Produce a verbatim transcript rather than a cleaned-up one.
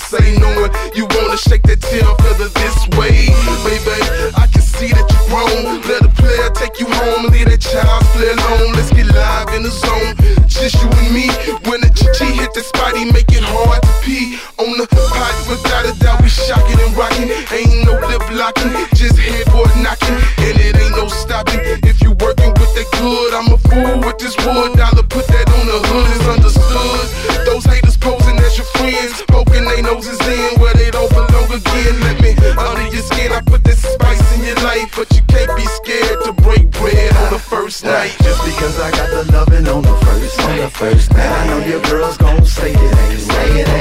say, knowing you wanna shake that tail feather this way. Baby, I can see that you're grown. Let a player take you home and leave that child's play alone. Let's get live in the zone, just you and me. When the G G hit the spot, he make it hard to pee. On the pot, without a doubt, we shocking and rocking. Ain't no lip locking, just headboard knocking, and it ain't no stopping. If you working with that good, I'm a fool with this wood. Dollar, put that on the hood, it's understood. Those haters posing as your friends, poking their noses in where they don't belong again. Let me under your skin, I put this spice in your life, but you can't be scared to break bread on the first night. Just because I got the loving on the first night, on the first night. And I know your girls gon' say it ain't, say it ain't.